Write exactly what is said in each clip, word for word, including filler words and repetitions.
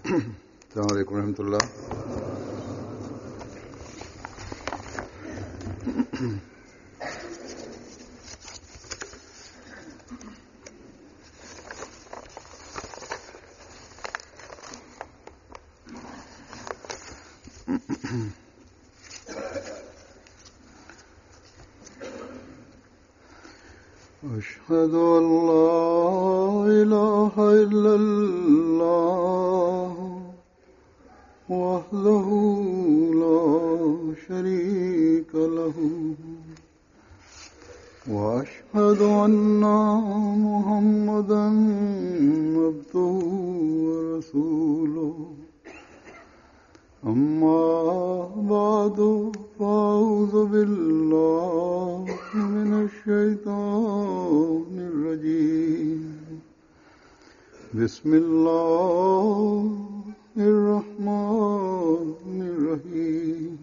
अस्सलाम वालेकुम रहमतुल्लाह। أشهد أن لا إله إلا الله وحده لا شريك له وأشهد أن محمدا عبده ورسوله أما بعد فأعوذ بالله من الشيطان الرجيم بسم الله الرحمن الرحيم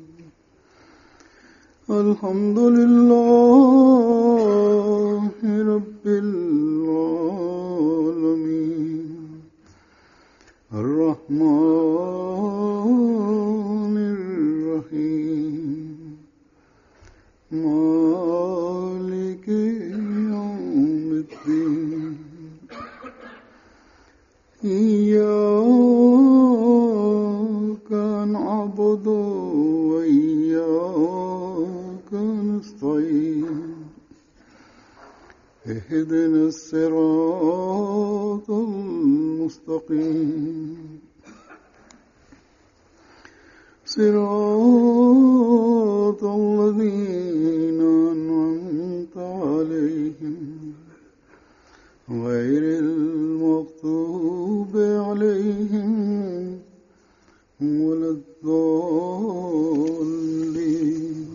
الحمد لله رب العالمين الرحمن الرحيم مالك يوم الدين إياك نعبد وإياك نستعين اهدنا الصراط المستقيم صراط الذين أنعمت عليهم غير المغضوب عليهم ولا الضالين.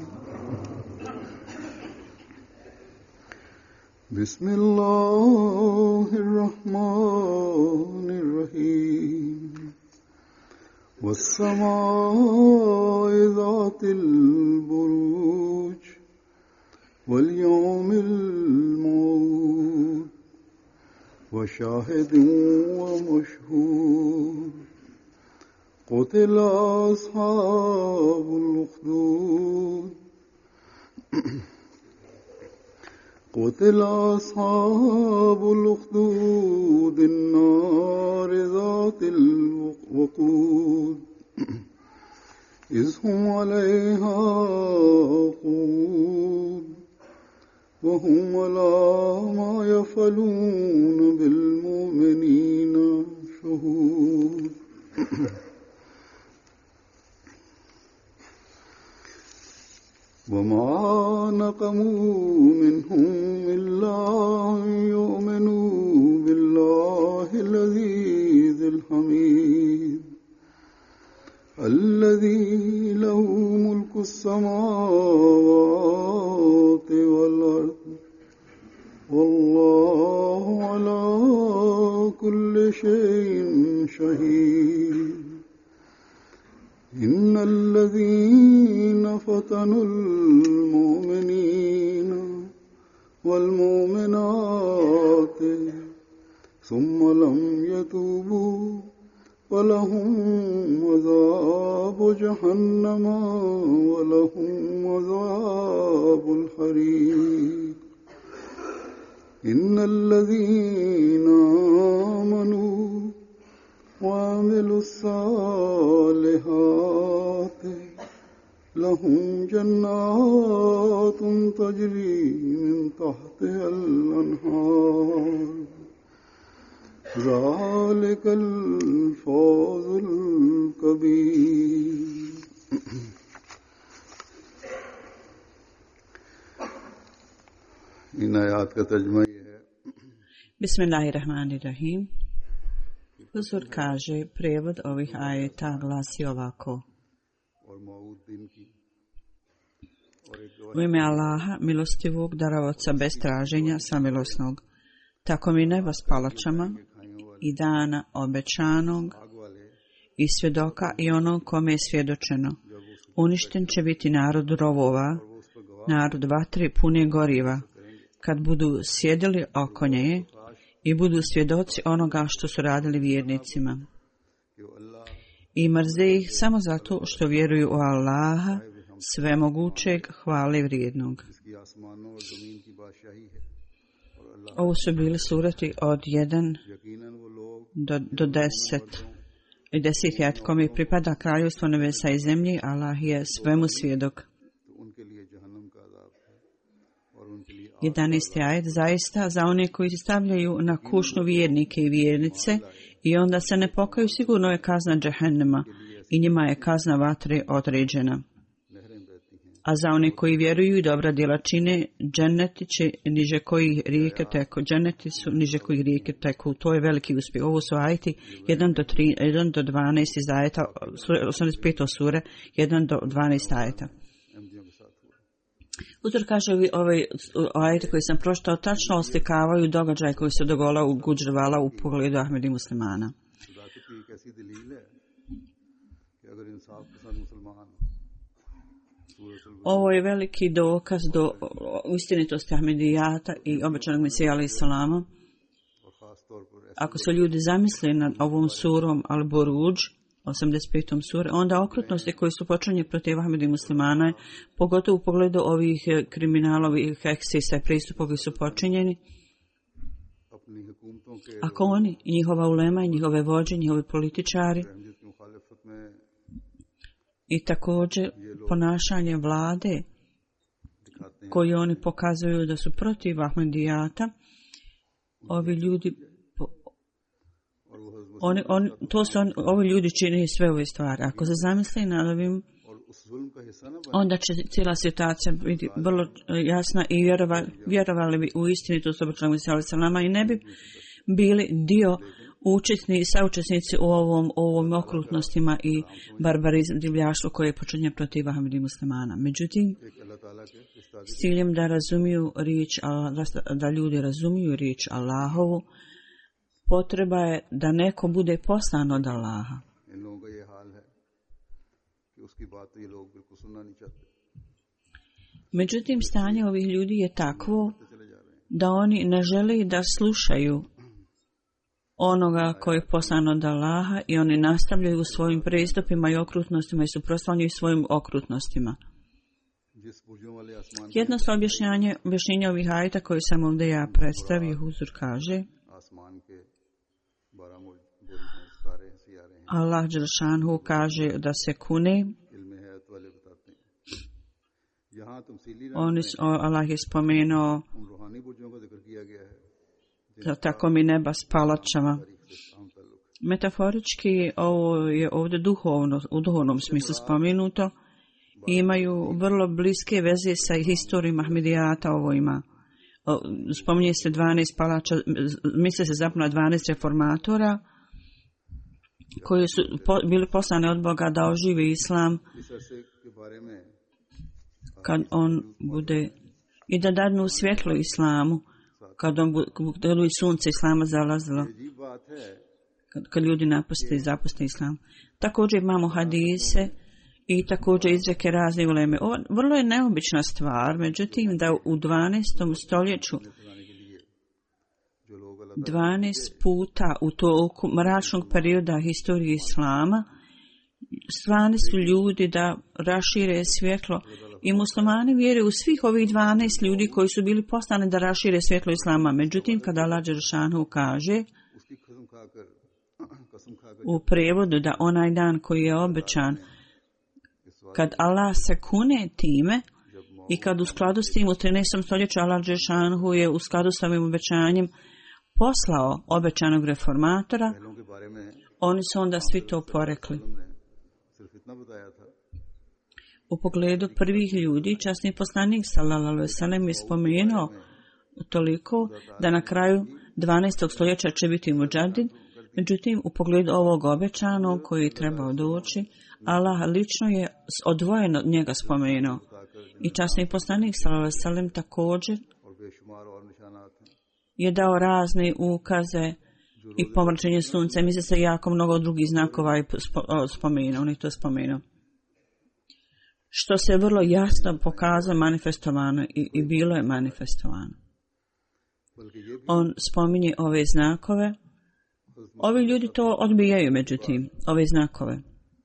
بسم الله الرحمن الرحيم والسماء ذات البروج واليوم الموعود وشاهد ومشهود قتل أصحاب الأخدود قتل أصحاب الأخدود النار ذات الوقود إذ هم عليها قعود وهم على ما يفعلون بالمؤمنين شهود. وما نقموا منهم إلا أن يؤمنوا بالله العزيز الحميد الذي له ملك السماوات والأرض والله على كل شيء شهيد. إن الذين فتنوا المؤمنين والمؤمنات ثم لم يتوبوا فلهم عذاب جهنم ولهم عذاب الحريق. إن الذين آمنوا وعملوا الصالحات لهم جنات تجري من تحتها الأنهار ذلك الفوز الكبير. इन आयात का तर्जुमा ये है. Bismillahirrahmanirrahim. Uzur kaže, prijevod ovih ajeta glasi ovako. U ime Allaha, milostivog, darovaca bez traženja, samilosnog. Tako mi neba s palačama i dana obećanog i svjedoka i onog kome je svjedočeno. Uništen će biti narod rovova, narod vatri pune goriva, kad budu sjedili oko nje i budu svjedoci onoga što su radili vjernicima. i mrze ih samo zato što vjeruju u Allaha, svemogućeg, hvale vrijednog. Ovo su bili surati od jedan do, do deset. I deseti ajet kome pripada kraljevstvo nebesa i zemlji, Allah je svemu svjedok. jedanaesti ajet, zaista za one koji se stavljaju na kušnju vjernike i vjernice i onda se ne pokaju, sigurno je kazna džehennema i njima je kazna vatre određena. A za one koji vjeruju i dobra djela čine, dženeti će niže kojih rijeke teku. Dženeti su niže kojih rijeke teku. To je veliki uspjeh. Ovo su ajeti jedan do dvanaest iz ajeta, osamdeset pete sure, jedan do dvanaest ajeta. Uzor kaže, ovi, ovi ajeti koji sam pročitao tačno oslikavaju događaj koji se dogola u Gudžrvala u pogledu Ahmedi muslimana. Ovo je veliki dokaz do istinitosti Ahmedijata i obećanog Mesija alejhi selama. Ako se ljudi zamisle nad ovom surom Al-Buruđ, osamdeset pete sure, onda okrutnosti koji su počinjeni protiv Ahmedi muslimana, pogotovo u pogledu ovih kriminalovih ekscesa i pristupa koji su počinjeni, ako oni, njihova ulema, njihove vođe, njihovi političari i također ponašanje vlade koji oni pokazuju da su protiv Ahmedijata, ovi ljudi oni, on, to su on, ovi ljudi čine sve ove stvari. Ako se zamisli nad ovim, onda će cijela situacija biti vrlo jasna i vjerovali, vjerovali bi u istinitost obećanog Mesija alejhi selama i ne bi bili dio učesni i saučesnici u ovom, ovom okrutnostima i barbarizmu, divljaštvu koje je počinjeno protiv Ahmedi muslimana. Međutim, s ciljem da razumiju riječ, da, da ljudi razumiju riječ Allahovu, potreba je da neko bude poslan od Allaha. Međutim, stanje ovih ljudi je takvo da oni ne žele da slušaju onoga koji je poslan od Allaha i oni nastavljaju u svojim pristupima i okrutnostima i suprotstavljaju svojim okrutnostima. Jednostavno objašnjanje, objašnjenje ovih ajeta koje sam ovdje ja predstavio, Huzur kaže, Allah dželšanhu kaže da se kune. On, Allah je spomenuo da tako mi neba s palačama. Metaforički ovo je ovdje duhovno, u duhovnom smislu spomenuto. Imaju vrlo bliske veze sa historijom Ahmedijata. Ovo ima. Spominje se dvanaest palača, misle se zapravo na dvanaest reformatora koji su po, bili poslani od Boga da oživi islam kad on bude i da dadnu svjetlo islamu kad on bude i sunce islama zalazilo kad, kad ljudi napuste i zapuste islam. Također imamo hadise i također izreke razne uleme. Ovo vrlo je neobična stvar, međutim da u dvanaestom stoljeću dvanaest puta u toku mračnog perioda historije islama stvarni su ljudi da rašire svjetlo i muslimani vjeruju u svih ovih dvanaest ljudi koji su bili poslani da rašire svjetlo islama. Međutim, kada Allah dželšanhu kaže u prevodu da onaj dan koji je obećan, kad Allah se kune time i kad u skladu s tim u trinaestom stoljeću Allah dželšanhu je u skladu s ovim obećanjem poslao obećanog reformatora, oni su onda svi to porekli. U pogledu prvih ljudi, časni poslanik sallallahu alejhi ve sellem je spomenuo toliko da na kraju dvanaestog stoljeća će biti muđadid, međutim u pogledu ovog obećanog koji je trebao doći, Allah lično je odvojeno od njega spomenuo. I časni poslanik sallallahu alejhi ve sellem također je dao razne ukaze i pomračenje sunca. Misle se jako mnogo drugih znakova i spomenuo, on je to spomenuo. Što se vrlo jasno pokazalo, manifestovano i, i bilo je manifestovano. On spominje ove znakove. Ovi ljudi to odbijaju, međutim, ove znakove.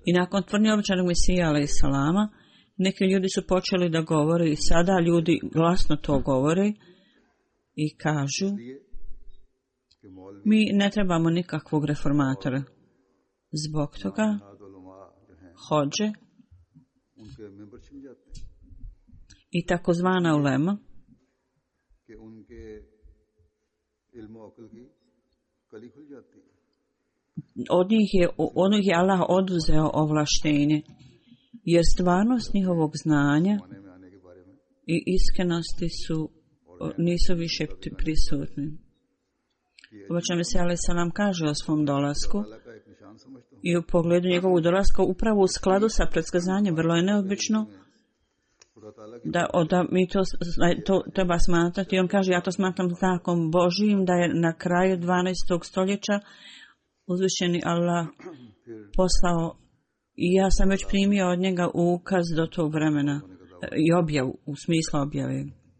I nakon tvrdnje obećanog Mesija alejhi selama, neki ljudi su počeli da govore i sada ljudi glasno to govore i kažu: mi ne trebamo nikakvog reformatora. Zbog toga hodže i takozvana ulema od njih je, od njih je Allah oduzeo ovlaštenje, jer stvarnost njihovog znanja i iskrenosti su, nisu više prisutni. Obećani Mesija alejhi selam kaže o svom dolasku i u pogledu njegovog dolaska upravo u skladu sa predskazanjem. Vrlo je neobično da, da mi to, to treba smatrati. On kaže: ja to smatram znakom Božijim da je na kraju dvanaestog stoljeća uzvišeni Allah poslao i ja sam već primio od njega ukaz do tog vremena i objavu, u smislu objave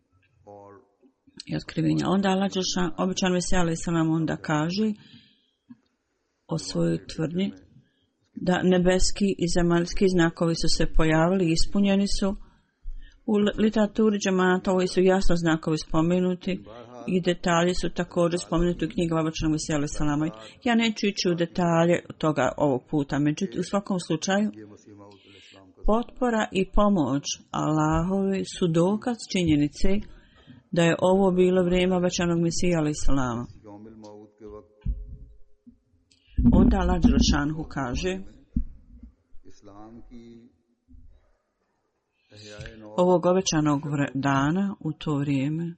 i otkrivenja. Onda Allah dželešan, obećan Mesija alejhi selam onda kaže o svojoj tvrdnji da nebeski i zemaljski znakovi su se pojavili i ispunjeni su. U literaturi džemata ovi su jasno znakovi spomenuti i detalji su također spomenuti u knjigama obećanog Mesija alejhi selama. Ja neću ići u detalje toga ovog puta, međutim u svakom slučaju potpora i pomoć Allahovi su dokaz činjenice da je ovo bilo vrijeme obećanog Mesija alejhi selama. Onda Allah dželešanu kaže: ovog obećanog dana u to vrijeme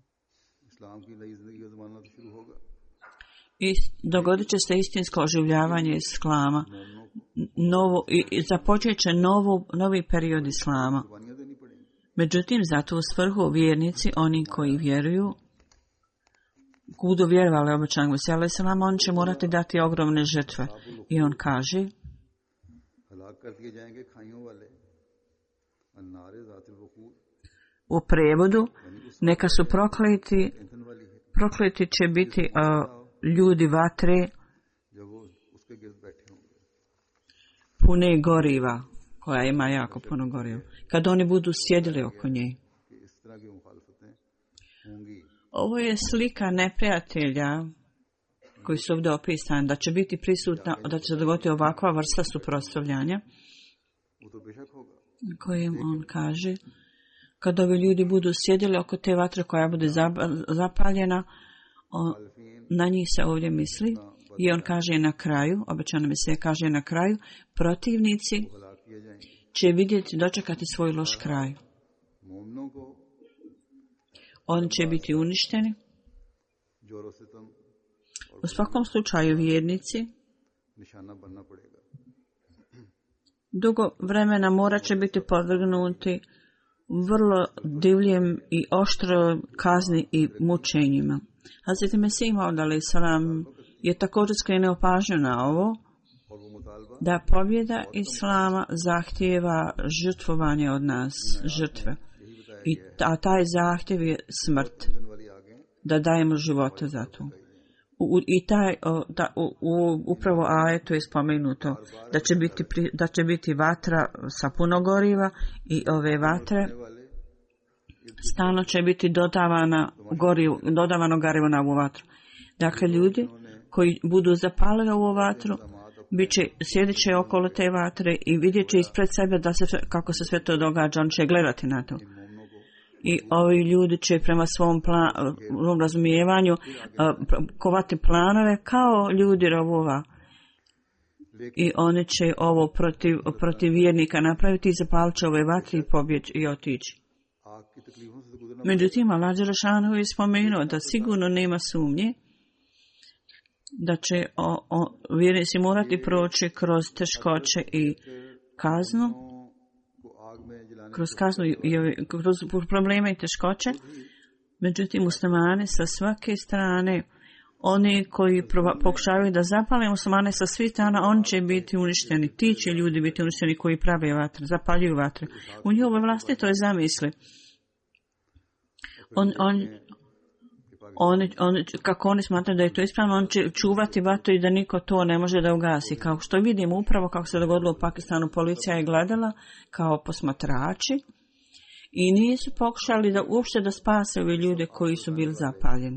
i dogodit će se istinsko oživljavanje islama, novo, i započet će novo, novi period islama. Međutim, zato u svrhu vjernici, oni koji vjeruju, budu vjerovali obećanog Mesija alejhi selama, on će morati dati ogromne žrtve. I on kaže: u prevodu, neka su prokleti, prokleti će biti uh, ljudi vatre pune goriva, koja ima jako puno goriva, kad oni budu sjedili oko nje. Ovo je slika neprijatelja koji su ovdje opisani, da će biti prisutna, da će se dogoditi ovakva vrsta suprotstavljanja, kojim on kaže: kad ovi ljudi budu sjedili oko te vatre koja bude zapaljena, on, na njih se ovdje misli. I on kaže na kraju, obećano mi se kaže na kraju, protivnici će vidjeti, dočekati svoj loš kraj. Oni će biti uništeni. U svakom slučaju vjernici dugo vremena morat će biti podvrgnuti vrlo divljem i oštro kazni i mučenjima. Hazreti Mesih alejhi selam je također skrenuo pažnju na ovo, da pobjeda Islama zahtijeva žrtvovanje od nas, žrtve. I, a taj zahtjev je smrt, da dajemo živote za to. U, I taj, o, da, u, u, upravo ajetu je spomenuto da će, biti, da će biti vatra sa puno goriva i ove vatre stalno će biti dodavana gorivo, dodavano gorivo na ovu vatru. Dakle, ljudi koji budu zapalili ovu vatru, bit će, sjedit će okolo te vatre i vidjet će ispred sebe da se, kako se sve to događa, on će gledati na to. I ovi ljudi će prema svom plan, razumijevanju kovati planove kao ljudi robova. I oni će ovo protiv, protiv vjernika napraviti i zapalit će ove vatre i pobjeći i otići. Međutim, Allah dželešanu je spomenuo da sigurno nema sumnje da će o, o, vjernici morati proći kroz teškoće i kaznu, kroz kaznu i kroz probleme i teškoće. Međutim, muslimani sa svake strane, oni koji proba, pokušavaju da zapale muslimane sa svih strana, oni će biti uništeni. Ti će ljudi biti uništeni koji prave vatre, zapaljuju vatre. U njihovoj vlasti to je zamisli. On, on, oni, oni, kako oni smatraju da je to ispravno, on će čuvati vatru i da niko to ne može da ugasi. Kao što vidimo upravo kako se dogodilo u Pakistanu, policija je gledala kao posmatrači i nisu pokušali da uopšte da spase ove ljude koji su bili zapaljeni.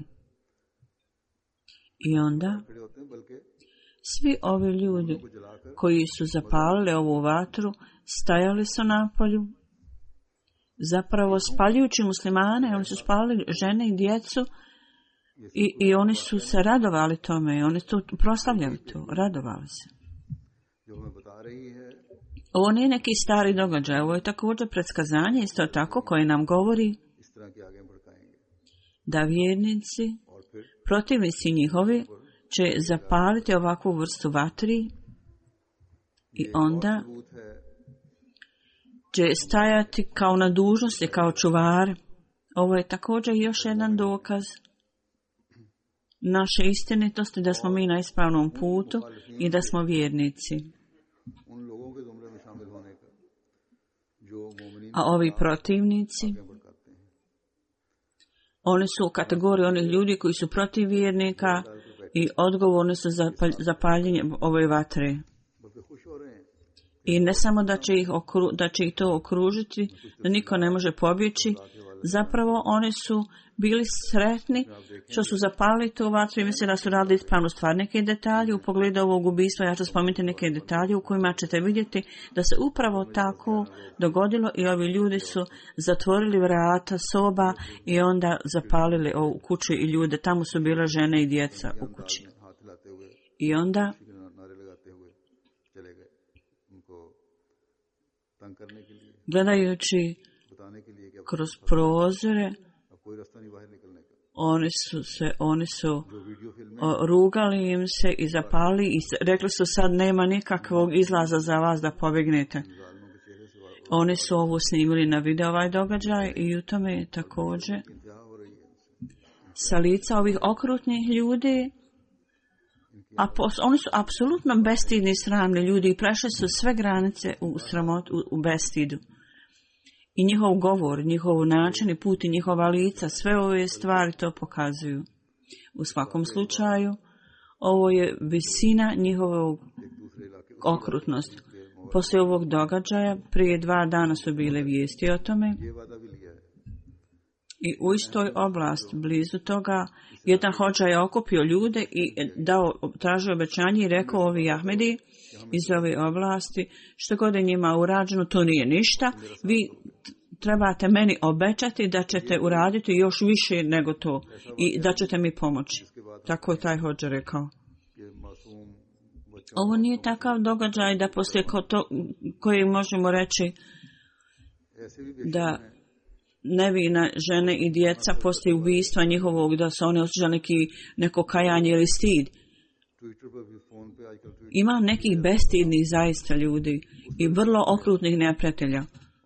I onda svi ovi ljudi koji su zapalili ovu vatru stajali su napolju, zapravo spaljujući muslimane, oni su spalili žene i djecu i, i oni su se radovali tome, oni su proslavljali to, radovali se. Ovo nije neki stari događaj, ovo je također predskazanje, isto tako, koje nam govori da vjernici, protivnici njihovi, će zapaliti ovakvu vrstu vatri i onda će stajati kao na dužnosti, kao čuvari. Ovo je također još jedan dokaz naše istinitosti, da smo mi na ispravnom putu i da smo vjernici. A ovi protivnici, oni su u kategoriji onih ljudi koji su protiv vjernika i odgovorni su za zapaljenje ove vatre. I ne samo da će ih, okru, da će ih to okružiti, da niko ne može pobjeći, zapravo oni su bili sretni što su zapalili tu vatru i misle da su radili ispravnu stvar. Neke detalje u pogledu ovog ubistva, ja ću spomenuti neke detalje u kojima ćete vidjeti da se upravo tako dogodilo i ovi ljudi su zatvorili vrata soba i onda zapalili ovu kuću i ljude. Tamo su bile žene i djeca u kući. I onda gledajući kroz prozore, oni su se, oni su o, rugali im se i zapali i rekli su sad nema nikakvog izlaza za vas da pobjegnete. Oni su ovo snimili na video ovaj događaj i u tome je također sa lica ovih okrutnih ljudi, a pos, oni su apsolutno bestidni i sramni ljudi i prešli su sve granice u sramot, u, u bestidu. I njihov govor, njihov način i put i njihova lica, sve ove stvari to pokazuju. U svakom slučaju, ovo je visina njihovog okrutnosti. Poslije ovog događaja, prije dva dana su bile vijesti o tome. I u istoj oblasti, blizu toga, jedan hodža je okupio ljude i dao, tražio obećanje i rekao ovi Ahmedi iz ove oblasti, što god je njima urađeno, to nije ništa. Vi trebate meni obećati da ćete uraditi još više nego to i da ćete mi pomoći. Tako je taj hodža rekao. Ovo nije takav događaj da poslije to, koji možemo reći da nevina žene i djeca poslije ubistva njihovog, da su oni osjećali neki, neko kajanje ili stid. Ima nekih bestidnih zaista ljudi i vrlo okrutnih neprijatelja.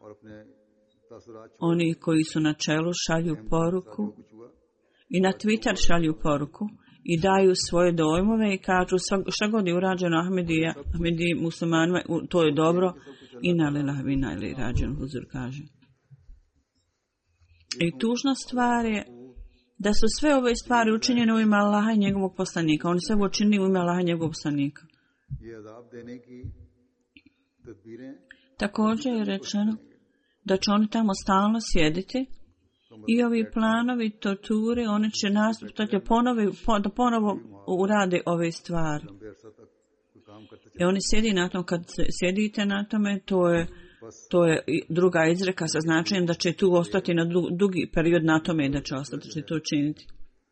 Oni koji su na čelu šalju poruku i na Twitter šalju poruku i daju svoje dojmove i kažu šta god je urađeno Ahmedija, Ahmedi muslimanima, to je dobro i na lilavina ili rađen huzur kaže. I tužna stvar je da su sve ove stvari učinjene u ime Allaha i njegovog poslanika. Oni sve učinili u ime Allaha i njegovog poslanika. Također je rečeno da će oni tamo stalno sjediti i ovi planovi torture, oni će nastupati ponovo, da ponovo urade ove stvari. I oni sjedi na tom, kad sjedite na tome, to je To je druga izreka sa značenjem da će tu ostati na dugi period na tome i da će ostati, da će to učiniti.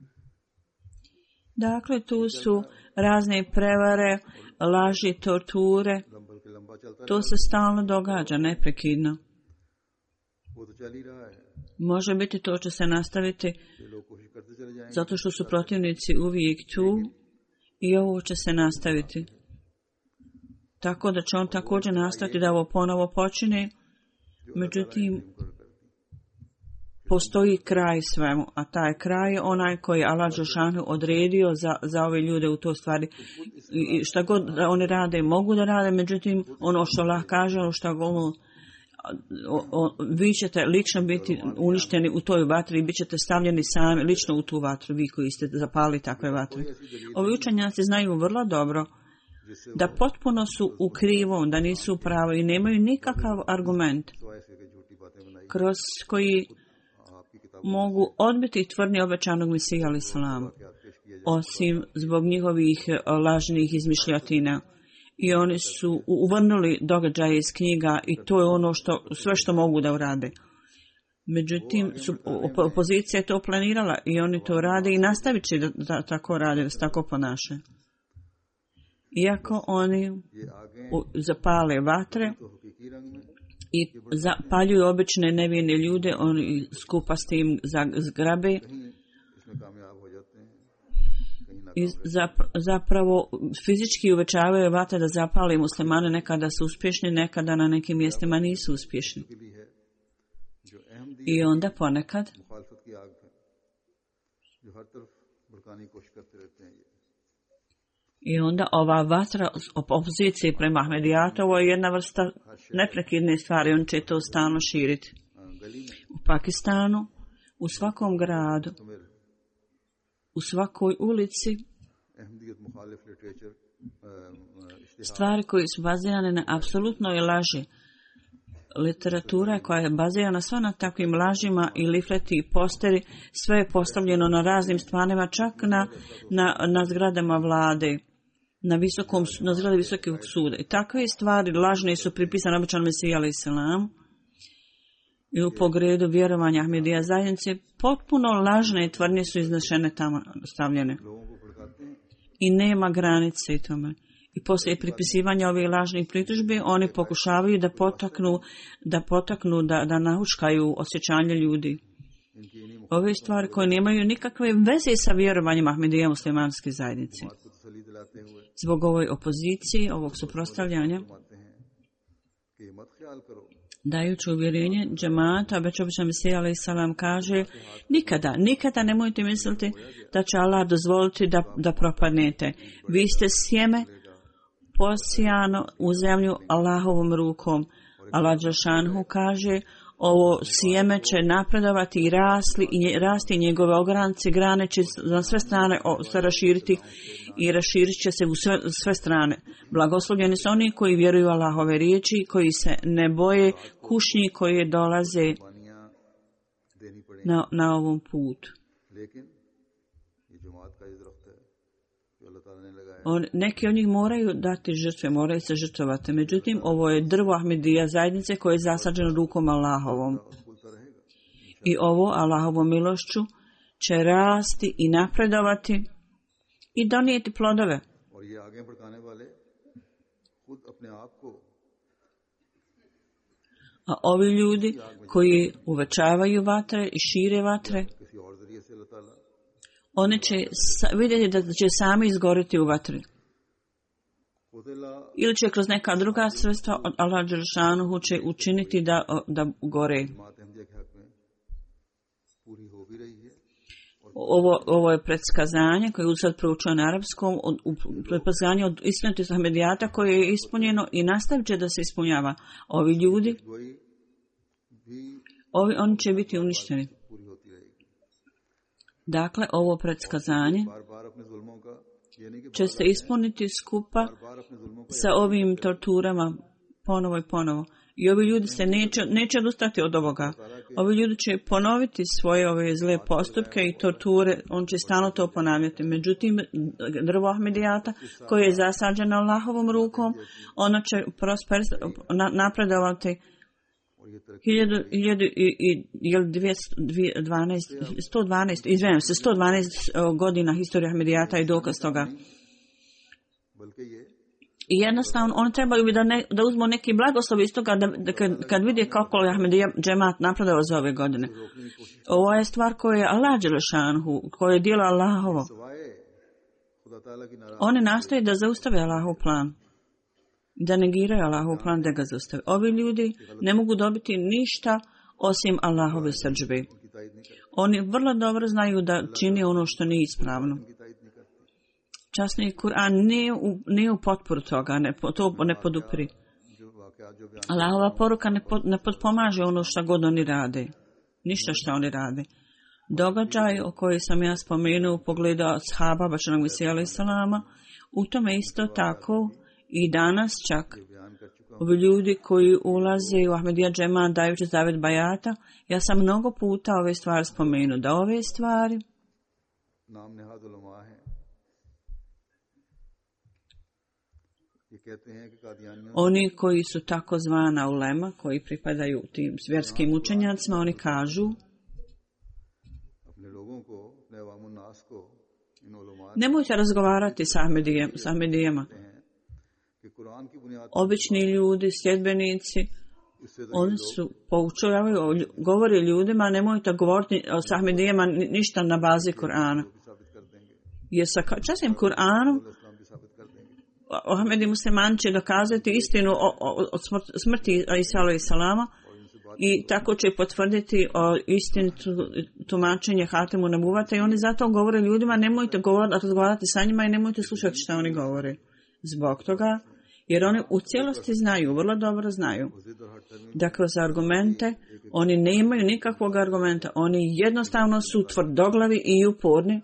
Dakle, tu su razne prevare, laži, torture. To se stalno događa, neprekidno. Može biti to će se nastaviti zato što su protivnici uvijek tu i ovo će se nastaviti. Tako da će on također nastaviti da ovo ponovo počine. Međutim, postoji kraj svemu, a taj kraj je onaj koji Allah Đelešanu odredio za, za ove ljude u to stvari. I šta god da oni rade, mogu da rade, međutim, ono što Allah kaže, ono što ono, o, o, vi ćete lično biti uništeni u toj vatri i bit ćete stavljeni sami lično u tu vatru, vi koji ste zapali takve vatre. Ovi učenjaci znaju vrlo dobro da potpuno su u krivom, da nisu u pravu i nemaju nikakav argument kroz koji mogu odbiti tvrdnje obećanog Mesija alejhi selam, osim zbog njihovih lažnih izmišljotina. I oni su uvrnuli događaje iz knjiga i to je ono što, sve što mogu da urade. Međutim, su, opozicija je to planirala i oni to rade i nastavit će da, da tako rade, da se tako ponašaju. Iako oni u, zapale vatre i zapaljuju obične nevine ljude, oni skupa s tim zgrabe i zapravo fizički uvećavaju vatre da zapale muslimane, nekada su uspješni, nekada na nekim mjestima nisu uspješni. I onda ponekad i onda ova vatra opozicije prema Ahmedijatovoj je jedna vrsta neprekidne stvari, on će to stalno širiti. U Pakistanu, u svakom gradu, u svakoj ulici, stvari koje su bazirane na apsolutnoj laži. Literatura koja je bazirana sva na takvim lažima i lifleti i posteri, sve je postavljeno na raznim stvarima, čak na, na, na zgradama vlade, na, visokom, na zgrade visokog suda. I takve stvari lažne su pripisane obećanom Mesiji alejhi selam i u pogledu vjerovanja Ahmedija zajednice potpuno lažne tvrdnje su iznešene tamo stavljene. I nema granice i tome. I poslije pripisivanja ovih lažnih pritužbi oni pokušavaju da potaknu, da potaknu, da, da nahuškaju osjećanje ljudi. Ove stvari koje nemaju nikakve veze sa vjerovanjem Ahmedija muslimanske zajednice. Zbog ovoj opozicije, ovog suprotstavljanja, dajući uvjerenje džemata, već obično Mesija alejhi selam kaže, nikada, nikada nemojte misliti da će Allah dozvoliti da, da propadnete. Vi ste sjeme posijano u zemlju Allahovom rukom. Allah dželšanhu kaže, ovo sjeme će napredovati i rasli, i rasti njegove ogranci, grane će na sve strane se raširiti i raširit će se u sve, sve strane. Blagoslovljeni su oni koji vjeruju Allahove riječi, koji se ne boje kušnji koje dolaze na, na ovom putu. On, neki od njih moraju dati žrtve, moraju se žrtvovati. Međutim, ovo je drvo Ahmedija zajednice koje je zasađeno rukom Allahovom. I ovo Allahovom milošću će rasti i napredovati i donijeti plodove. A ovi ljudi koji uvećavaju vatre i šire vatre, oni će vidjeti da će sami izgoriti u vatri. Ili će kroz neka druga sredstva od Allah dželšanuhu će učiniti da, da gore. Ovo, ovo je predskazanje koje je sad proučeno na arapskom, predskazanje od istinitosti Ahmedijata koje je ispunjeno i nastavit će da se ispunjava. Ovi ljudi, ovi, oni će biti uništeni. Dakle, ovo predskazanje će se ispuniti skupa sa ovim torturama ponovo i ponovo. I ovi ljudi se neće, neće odustati od ovoga. Ovi ljudi će ponoviti svoje ove zle postupke i torture, on će stalno to ponavljati. Međutim, drvo Ahmedijata koje je zasađeno Allahovom rukom, ono će prosper, na, napredovati sto dvanaest, izvijem se, sto dvanaest godina historije Ahmedijata i dokaz toga. I jednostavno, oni trebaju bi da, ne, da uzmu neki blagoslov iz toga, da, da kad, kad vidi kako je Ahmedija džemat napredao za ove godine. Ovo je stvar koja je Allah dželešanhu, koja je djelo Allahovo. Oni nastoje da zaustave Allahov plan. Da negiraju Allahov plan, da ga zaustave. Ovi ljudi ne mogu dobiti ništa osim Allahove srdžbe. Oni vrlo dobro znaju da čini ono što nije ispravno. Časni Kur'an nije u, nije u potporu toga, ne, to ne podupri. Allahova poruka ne, pod, ne potpomaže ono što god oni rade. Ništa što oni rade. Događaj o koji sam ja spomenuo u pogledu ashaba Bačanog Mesija alaih salama, u tome isto tako i danas čak ovi ljudi koji ulaze u Ahmedija džemat dajući zavet bajata, ja sam mnogo puta ove stvari spomenuo, da ove stvari oni koji su takozvana ulema, koji pripadaju tim vjerskim učenjacima, oni kažu nemojte razgovarati s Ahmedijem, s Ahmedijama. Obični ljudi, sljedbenici, oni su poučavaju, govori ljudima, nemojte govoriti s Ahmedijama ništa na bazi Kur'ana. Jer sa časnim Kur'anom Ahmedi musliman će dokazati istinu o, o, o smrti Isa alejhi salama i tako će potvrditi o istini tumačenje Hatemu Nebuvata i oni zato govore ljudima nemojte govoriti, razgovarati sa njima i nemojte slušati šta oni govore. Zbog toga, jer oni u cijelosti znaju, vrlo dobro znaju da kroz argumente oni ne imaju nikakvog argumenta, oni jednostavno su tvrdoglavi i uporni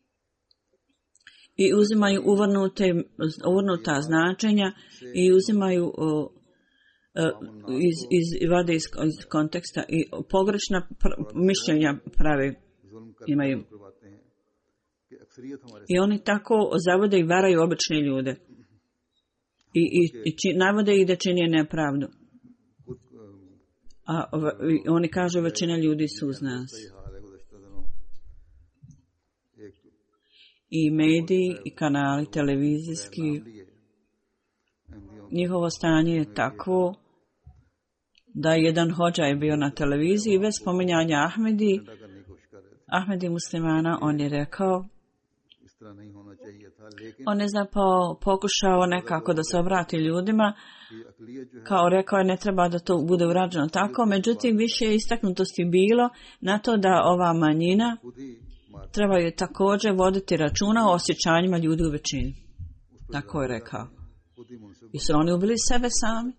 i uzimaju uvrnute, uvrnuta značenja i uzimaju uh, iz, iz, vade iz, iz konteksta i pogrešna pr- mišljenja prave imaju. I oni tako zavode i varaju obične ljude. I, i, i či, navode ih da čini nepravdu. A v, oni kažu većina ljudi su uz nas. I mediji, i kanali televizijski, njihovo stanje je takvo da jedan hođa je bio na televiziji bez spominjanja Ahmedi, Ahmedi muslimana, on je rekao, on je zapravo pokušao nekako da se obrati ljudima, kao rekao je ne treba da to bude urađeno tako, međutim više je istaknutosti bilo na to da ova manjina treba je također voditi računa o osjećanjima ljudi u većini. Tako je rekao. I su oni ubili sebe sami.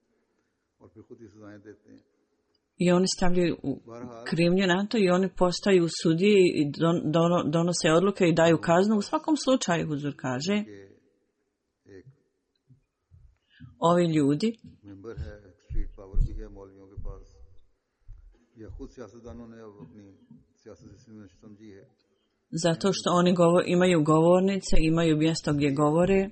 I oni stavljaju krivnju na to i oni postaju sudije i don, don, donose odluke i daju kaznu. U svakom slučaju, Huzur kaže, ovi ljudi zato što oni govor, imaju govornice, imaju mjesto gdje govore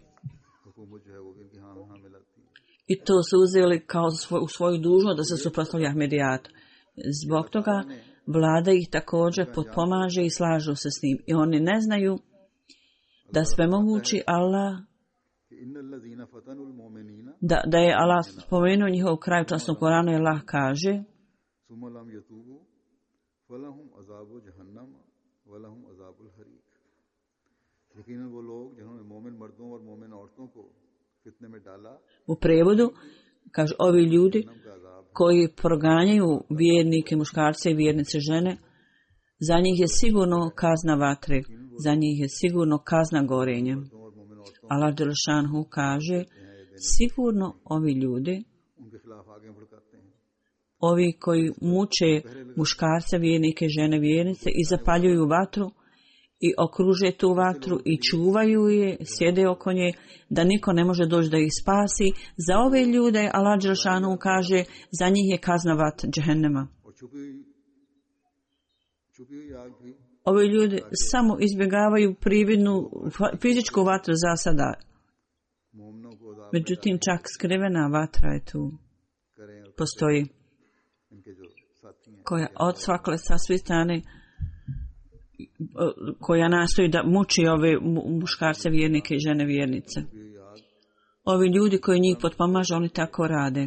i to su uzeli kao svoj, u svoju dužnost da se suprotstavlja Ahmedijatu. Zbog toga vlada ih također potpomaže i slažu se s njim. I oni ne znaju da sve mogući Allah, da, da je Allah spomenuo njihov kraj u časnom Koranu i Allah kaže u prevodu kaže ovi ljudi koji proganjaju vjernike muškarce i vjernice žene, za njih je sigurno kazna vatre, za njih je sigurno kazna gorenja. Allah Đelešanhu kaže sigurno ovi ljudi, ovi koji muče muškarce, vjernike, žene, vjernice i zapaljuju vatru i okruže tu vatru i čuvaju je, sjede oko nje, da niko ne može doći da ih spasi. Za ove ljude Allah Đelešanu kaže, za njih je kazna vat džehennema. Ovi ljudi samo izbjegavaju prividnu fizičku vatru za sada. Međutim, čak skrivena vatra je tu. Postoji. Koja odsvakle sa svih strane, koja nastoji da muči ove muškarce vjernike i žene vjernice. Ovi ljudi koji njih potpomažu, oni tako rade.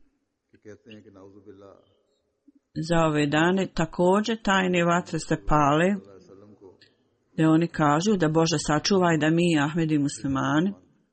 Za ove dane također tajne vatre se pale, da oni kažu da Bože sačuvaj da mi, Ahmedi muslimani,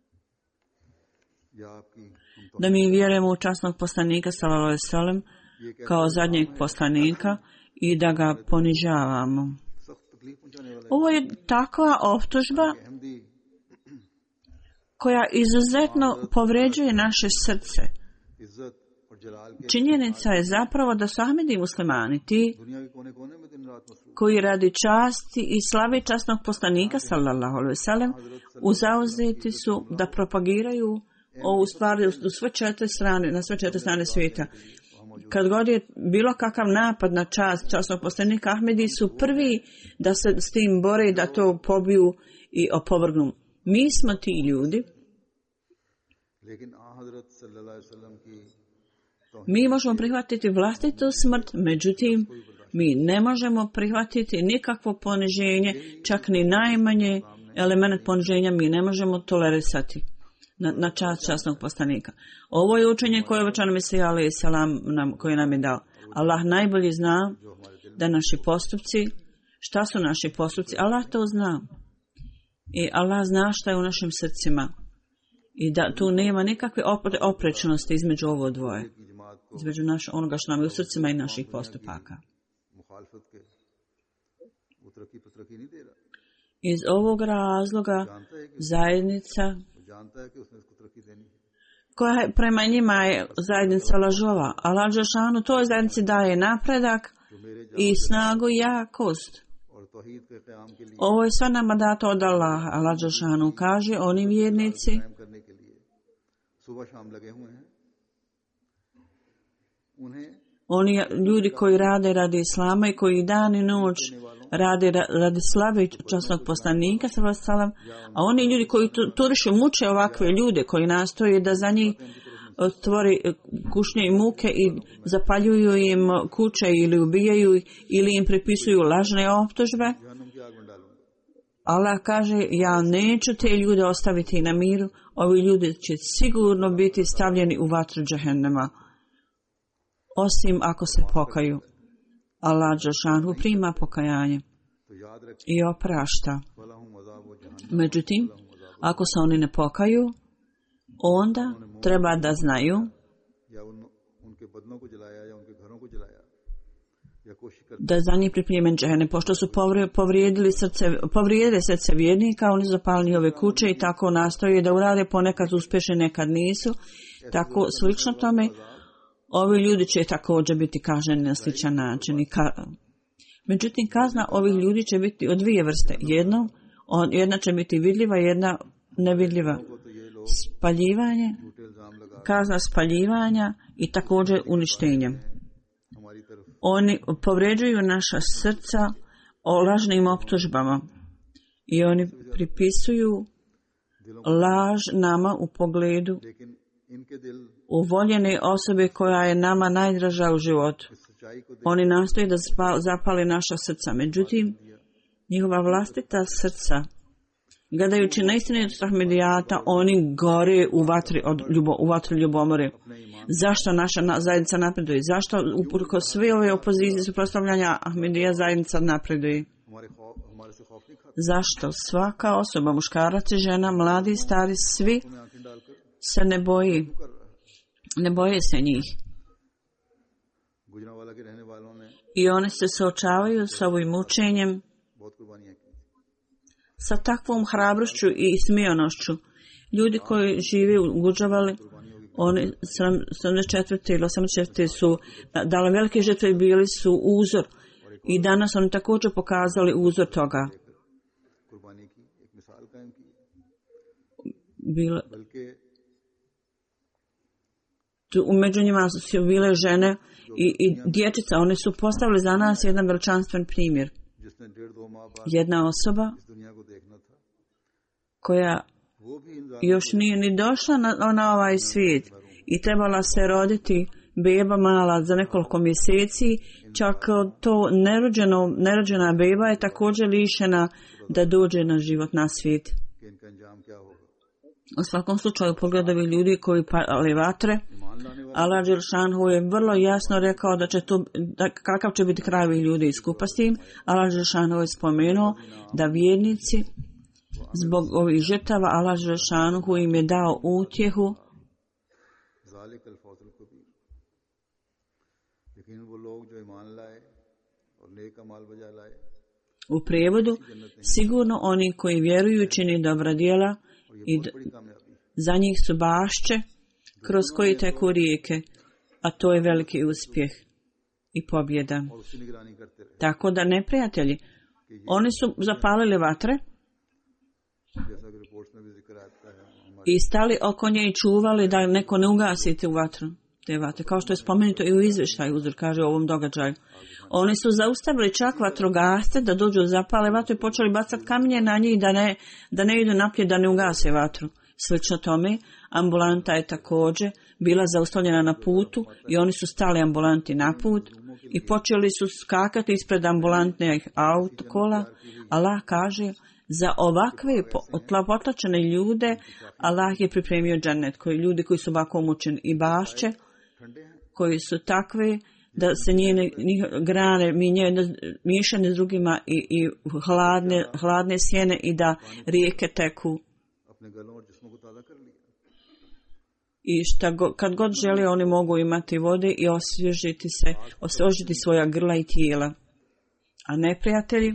da mi vjerujemo u časnog poslanika sallallahu alejhi ve sellem kao zadnjeg poslanika i da ga ponižavamo. Ovo je takva optužba koja izuzetno povređuje naše srce. इज्जत और जलाल के Činjenica je zapravo da su Ahmedi muslimani ti दुनिया के कोने कोने में दिन रात मसरूफ koji radi časti i slave časnog poslanika sallallahu alejhi ve sellem uzauzeti su da propagiraju ovu stvar u sve četiri strane, na sve četiri strane svijeta. Kad god je bilo kakav napad na čast časnog poslanika, Ahmedi su prvi da se s tim bore i da to pobiju i opovrgnu. Mi smo ti ljudi. लेकिन आ हजरत सल्लल्लाहु अलैहि वसल्लम की Mi možemo prihvatiti vlastitu smrt, međutim, mi ne možemo prihvatiti nikakvo poniženje, čak ni najmanje element poniženja mi ne možemo tolerisati na, na čast časnog poslanika. Ovo je učenje koje je obećano Mesija alejhi selam nam, koje nam je dao. Allah najbolje zna da naši postupci, šta su naši postupci, Allah to zna. I Allah zna šta je u našim srcima. I da tu nema nikakve oprečnosti između ovo dvoje. Između naš, onoga što nam je u srcima i naših postupaka. Iz ovog razloga zajednica koja je prema njima je zajednica lažova, a lažošanu toj zajednici daje napredak i snagu i jakost. Ovo je sve nama dato od Allaha, a lažošanu kaže oni vjernici oni ljudi koji rade radi Islama i koji dan i noć rade radi slave časnog poslanika, a oni ljudi koji turišu muče ovakve ljude koji nastoje da za njih stvori kušnje i muke i zapaljuju im kuće ili ubijaju ili im pripisuju lažne optužbe. Allah kaže, ja neću te ljude ostaviti na miru, ovi ljudi će sigurno biti stavljeni u vatru džehennema, osim ako se pokaju. Allah dželešanu prima pokajanje i oprašta. Međutim, ako se oni ne pokaju, onda treba da znaju da za njih pripremljen džehennem, pošto su povrijedili srce, povrijedili srce vjernika, oni su zapalili njihove kuće i tako nastoje da urade, ponekad uspješni, nekad nisu. Tako slično tome, ovi ljudi će također biti kažnjeni na sličan način. Ka... Međutim, kazna ovih ljudi će biti od dvije vrste. Jedno, on, jedna će biti vidljiva, jedna nevidljiva. Spaljivanje, kazna spaljivanja i također uništenje. Oni povređuju naša srca o lažnim optužbama i oni pripisuju laž nama u pogledu uvoljene osobe koja je nama najdraža u životu. Oni nastoje da zapali naša srca, međutim, njihova vlastita srca, gledajući na istinitost Ahmedijata, oni gore u vatri, od ljubo, u vatri ljubomore. Zašto naša zajednica napreduje? Zašto uprkos sve ove opozicije suprotstavljanja Ahmedija zajednica napreduje? Zašto svaka osoba, muškarac i žena, mladi i stari, svi se ne boji? Ne boje se njih. I oni se suočavaju s ovim mučenjem, sa takvom hrabrošću i smijenošću. Ljudi koji žive u Gudžavali, oni sedamdeset četvrte ili osamdeset četvrte su dali velike žrtve i bili su uzor. I danas oni također pokazali uzor toga. Bilo, tu, među njima su bile žene i, i dječica. Oni su postavili za nas jedan veličanstven primjer. Jedna osoba koja još nije ni došla na, na ovaj svijet i trebala se roditi beba mala za nekoliko mjeseci, čak to nerođeno, nerođena beba je također lišena da dođe na život na svijet. U svakom slučaju pogledovi ljudi koji pali vatre, Allah dželešanu je vrlo jasno rekao da će to, da, kakav će biti kraj ovih ljudi i skupa s tim. Allah dželešanu je spomenuo da vjernici zbog ovih žrtava Allah dželešanu im je dao utjehu. U prijevodu, sigurno oni koji vjeruju čini dobra djela i d- za njih su bašće kroz koji teku rijeke, a to je veliki uspjeh i pobjeda. Tako da neprijatelji, oni su zapalili vatre i stali oko nje i čuvali da neko ne ugasi te vatru, te vatre, kao što je spomenuto i u izvještaju, uzor kaže o ovom događaju. Oni su zaustavili čak vatrogasce da dođu zapale vatru i počeli bacati kamenje na njih da ne, da ne idu naprijed, da ne ugase vatru. Slično tome, ambulanta je također bila zaustavljena na putu i oni su stali ambulanti na put i počeli su skakati ispred ambulantnih autokola. Allah kaže, za ovakve potlačene ljude Allah je pripremio džennet, koji ljudi koji su ovako mučeni i bašće, koji su takve da se njene grane miješane s drugima i, i hladne, hladne sjene i da rijeke teku. I šta go, kad god žele oni mogu imati vode i osvježiti se, osvježiti svoja grla i tijela. A neprijatelji,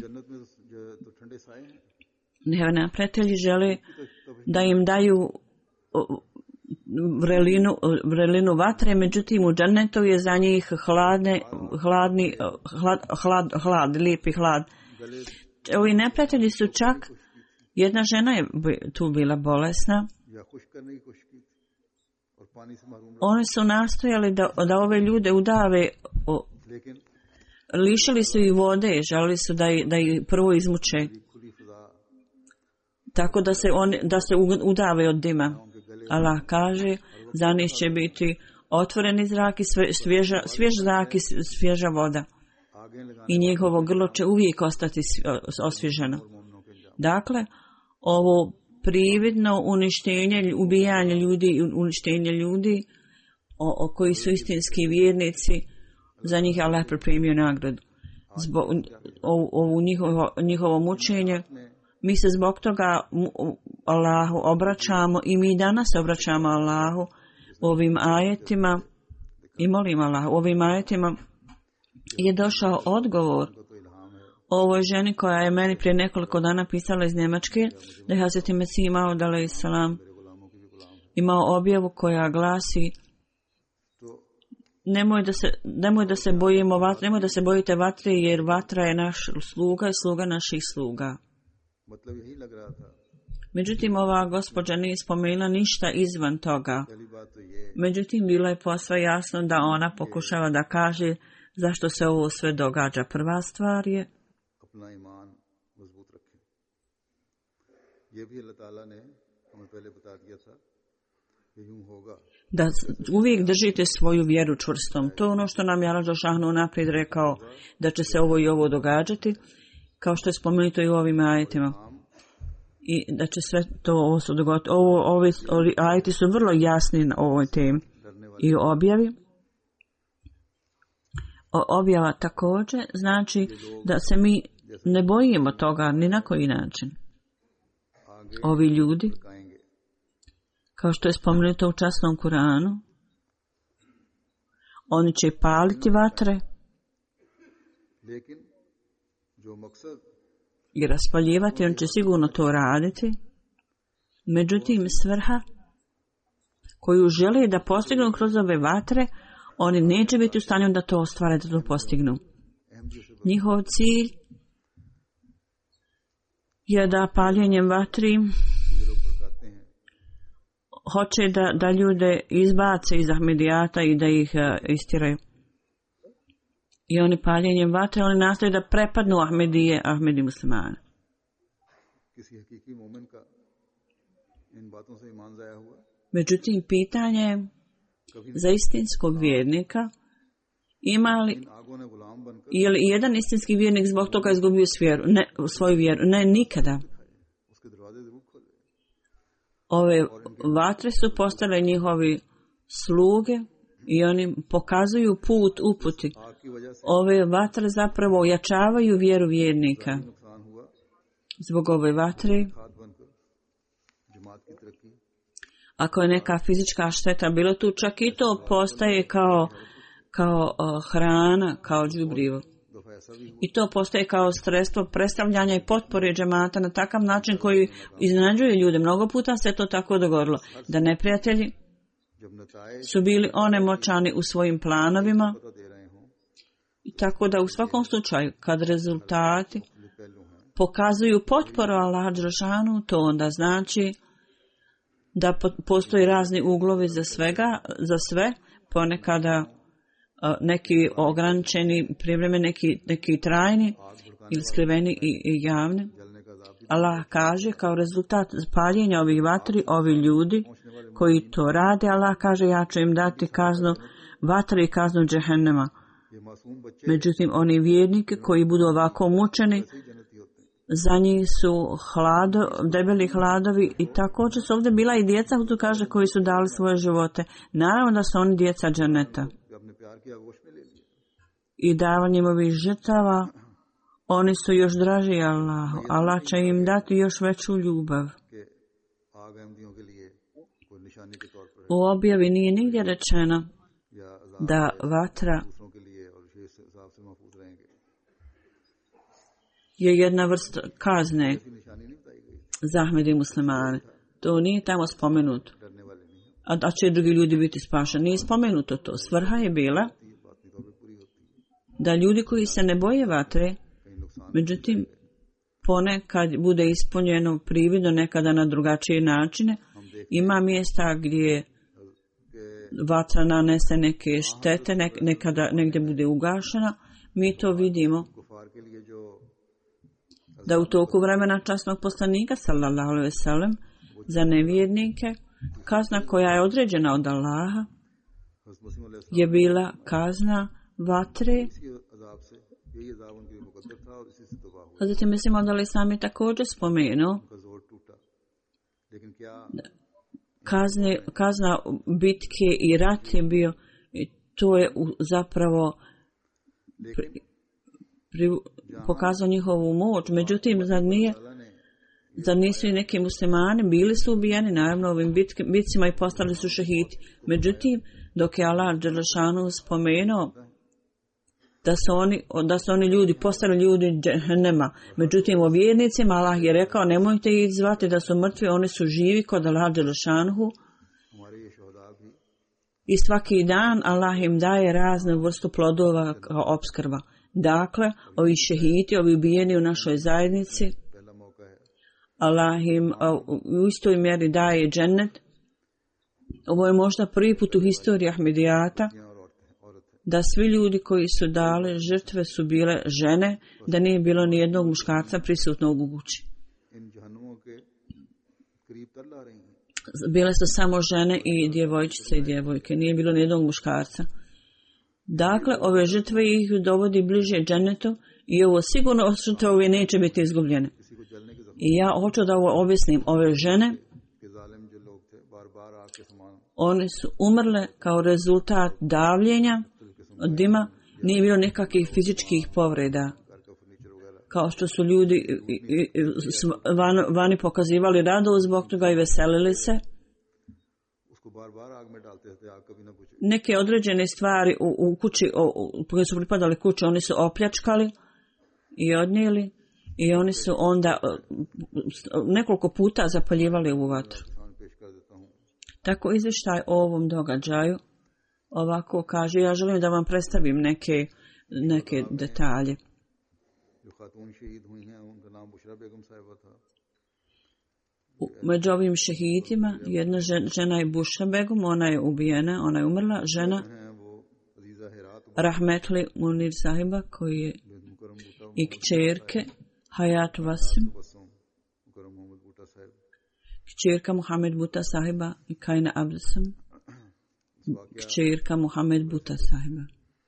ne, neprijatelji žele da im daju vrelinu, vrelinu vatre, međutim u džennetu je za njih hladne, hladni, hlad, hlad, hlad, lijepi hlad. Ovi neprijatelji su čak, jedna žena je tu bila bolesna. Oni su nastojali da, da ove ljude udave, o, lišili su ih vode, želili su da, da ih prvo izmuče, tako da se, on, da se udave od dima. Allah kaže, za njih će biti otvoreni zrak i svježa, svjež zrak i svježa voda. I njihovo grlo će uvijek ostati osvježeno. Dakle, ovo prividno uništenje, ubijanje ljudi i uništenje ljudi o, o koji su istinski vjernici, za njih Allah pripremio nagradu. Zbog ovo njihovo, njihovo mučenje, mi se zbog toga Allahu obraćamo i mi danas obraćamo Allahu ovim ajetima i molim Allahu. Ovim ajetima je došao odgovor ovoj ženi koja je meni prije nekoliko dana pisala iz Njemačke, da je Hazreti Mesih Maud alejhi selam imao objavu koja glasi: nemoj da se, nemoj da se bojimo vatre, nemoj da se bojite vatre, jer vatra je naš sluga i sluga naših sluga. Međutim, ova gospođa nije spomenula ništa izvan toga. Međutim, bilo je posve jasno da ona pokušava da kaže zašto se ovo sve događa. Prva stvar je da uvijek držite svoju vjeru čvrstom. To je ono što nam je Allah dželešanu naprijed rekao, da će se ovo i ovo događati, kao što je spomenuto i u ovim ajetima. I da će sve to ovo se dogoditi. Ovo, ovi, ovi ajeti su vrlo jasni na ovoj temi. I objavi. O, objava također znači da se mi ne bojimo toga ni na koji način. Ovi ljudi, kao što je spomenuto u časnom Kuranu, oni će paliti vatre i raspaljivati, on će sigurno to raditi. Međutim, svrha koju žele da postignu kroz ove vatre, oni neće biti u stanju da to ostvare, da to postignu. Njihov cilj je da paljenjem vatri hoće da, da ljude izbace iz Ahmedijata i da ih uh, istiraju. I oni paljenjem vatre, oni nastoje da prepadnu Ahmedije, Ahmedi muslimane. Međutim, pitanje je za istinskog vjernika, ima li, je li jedan istinski vjernik zbog toga izgubio svjeru, ne, svoju vjeru? Ne, nikada. Ove vatre su postale njihovi sluge i oni pokazuju put uputi. Ove vatre zapravo ojačavaju vjeru vjernika. Zbog ove vatre, ako je neka fizička šteta bilo tu, čak i to postaje kao, kao uh, hrana, kao đubrivo. I to postaje kao sredstvo predstavljanja i potpore džemata na takav način koji iznenađuje ljude. Mnogo puta se to tako dogodilo. Da neprijatelji su bili onemoćani u svojim planovima. I tako da u svakom slučaju, kad rezultati pokazuju potporu Allah dželešanu, to onda znači da postoji razni uglovi za svega, za sve, ponekada neki ograničeni, privremeni, neki, neki trajni ili skriveni i, i javni. Allah kaže kao rezultat paljenja ovih vatri, ovi ljudi koji to rade, Allah kaže ja ću im dati kaznu vatre i kaznu džehennema. Međutim, oni vjernike koji budu ovako mučeni, za njih su hlado, debeli hladovi i također su ovdje bila i djeca, tu kaže, koji su dali svoje živote. Naravno da su oni djeca dženeta. I davanjem ovih žrtava, oni su još draži Allahu. Allah će im dati još veću ljubav. U objavi nije nigdje rečeno da vatra je jedna vrsta kazne za Ahmedi muslimane. To nije tamo spomenuto. A da će drugi ljudi biti spašeni. Nije spomenuto to. Svrha je bila da ljudi koji se ne boje vatre, međutim, ponekad bude ispunjeno prividno, nekada na drugačije načine, ima mjesta gdje vatra nanese neke štete, nekada negdje bude ugašena. Mi to vidimo da u toku vremena časnog poslanika sallallahu alejhi ve sellem za nevjernike kazna koja je određena od Allaha je bila kazna vatre. Hazreti Mesih Maud alejhi selam je također spomenuo kazne, kazna bitke i rat je bio, i to je zapravo pri, pri, pokazao njihovu moć. Međutim, zar nije, zar nisu i neki muslimani bili su ubijeni, naravno ovim bitke, bitcima i postali su šehidi. Međutim, dok je Allah dželešanu spomenuo da su oni, da su oni ljudi, postali ljudi džehennema. Međutim, o vjernicima Allah je rekao, nemojte ih zvati da su mrtvi, oni su živi kod Allah dželešanu. I svaki dan Allah im daje razne vrstu plodova kao opskrba. Dakle, ovi šehidi, ovi ubijeni u našoj zajednici, Allah im u istoj mjeri daje džennet. Ovo je možda prvi put u historiji Ahmedijata da svi ljudi koji su dali žrtve su bile žene, da nije bilo ni jednog muškarca prisutnog u kući. Bile su samo žene i djevojčice i djevojke, nije bilo ni jednog muškarca. Dakle, ove žrtve ih dovodi bliže džennetu i ovo sigurno žrtve ove neće biti izgubljene. I ja hoću da ovo objasnim. Ove žene, one su umrle kao rezultat davljenja od dima, nije bilo nekakvih fizičkih povreda. Kao što su ljudi van, vani pokazivali radost zbog toga i veselili se. Neke određene stvari u, u kući, koje su pripadali kući, oni su opljačkali i odnijeli i oni su onda nekoliko puta zapaljivali u vatru. Tako izvještaj o ovom događaju ovako kaže, ja želim da vam predstavim neke, neke detalje. Među ovim šehidima jedna žena je Bušra Begum, ona je ubijena, ona je umrla, žena Rahmetli Munir Sahiba koji je i kćerke Hayat Vasim, kćerka Muhammed Buta Sahiba i Kaina Abdesam, kćerka Muhammed Buta Sahiba.